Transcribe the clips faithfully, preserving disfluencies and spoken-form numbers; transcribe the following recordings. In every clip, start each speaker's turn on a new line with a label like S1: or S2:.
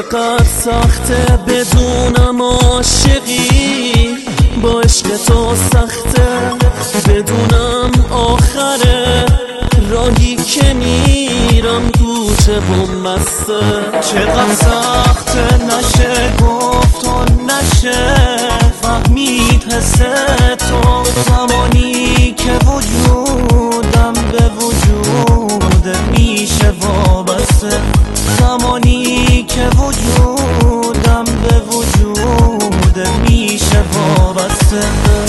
S1: چقدر سخته بدونم عاشقی، با عشق تو سخته بدونم آخره راهی که میرم کوچه بم بسته. چقدر سخته نشه گفت و نشه فهمید حس تو، زمانی که وجودم به وجود میشه وابسته، زمانی که وجودم به وجود میشه وابسته.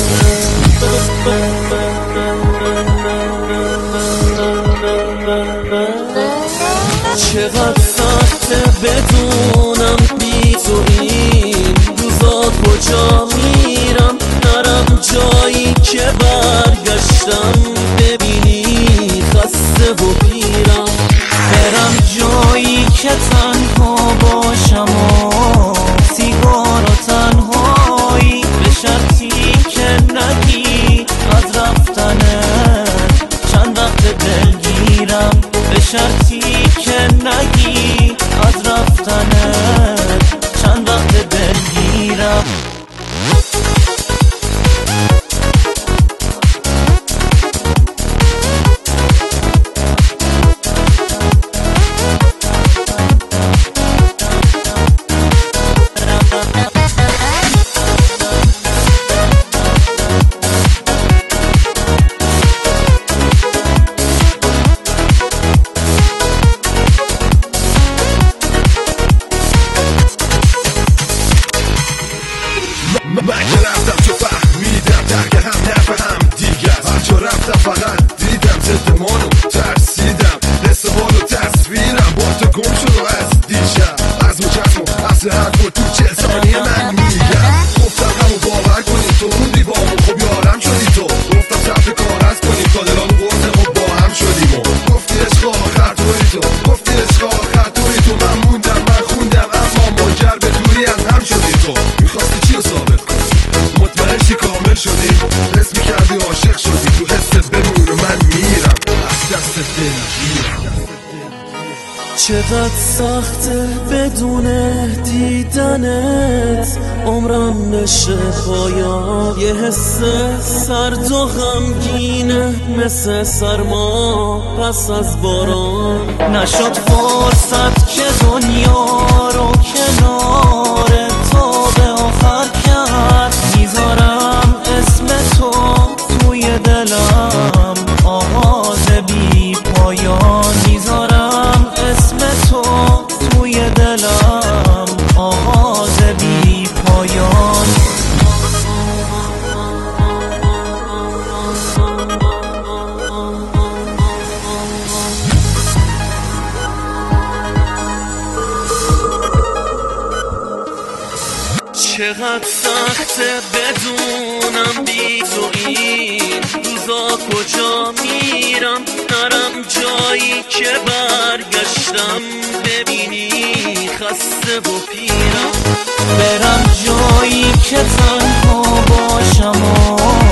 S1: چقدر سخته بدونم بی تو این روزا کجا میرم، نرم جایی که برگشتم ببینی خسته و پیرم، برم جایی که تنها باشم و سیگار و تنهایی، به شرطی که نگی از رفتنت چند وقت دلگیرم، به شرطی که نگی از رفتنت چند وقت دلگیرم.
S2: من که رفتم تو فهمیدم درگه هم نفهم دیگر، هر جا رفتم فقط دیدم ضد مانو ترسیدم، حس حال و تصویرم با تو گم شد و از دیشب از مجسم و اصل حرف و تو چه ثانیه من میگم، گفتم همو باور کنی تو موندی با همون خب یارم شدی تو، گفتم صرف کار از کنی تا دلامو برده خب با هم شدیم و گفتی عشق آخر توی تو، گفتی عشق آخر توی تو، من موندم من خوندم اما منجر به دوری از هم شدی تو، میخواستی چی رو ثابت کنی؟ مطمئن چی کامل شدی؟ حس میکردی عاشق شدی، تو حست بمون و من میرم از دست دلگیرم.
S1: چقدر سخته بدون دیدنت عمرم بشه پایان، یه حس سرد و غمگینه مثل سرما پس از باران، نشد فرصت که دنیا رو کنار تو به آخر کرد، میذارم اسم تو توی دلم آواز بی پایان، میذارم اسم تو توی دلم آواز بی پایان. چقدر سخته بدونم بی تو این روزا کجا میرم، نرم جایی که برگشتم ببینی خسته و پیرم، برم جایی که تنها باشم و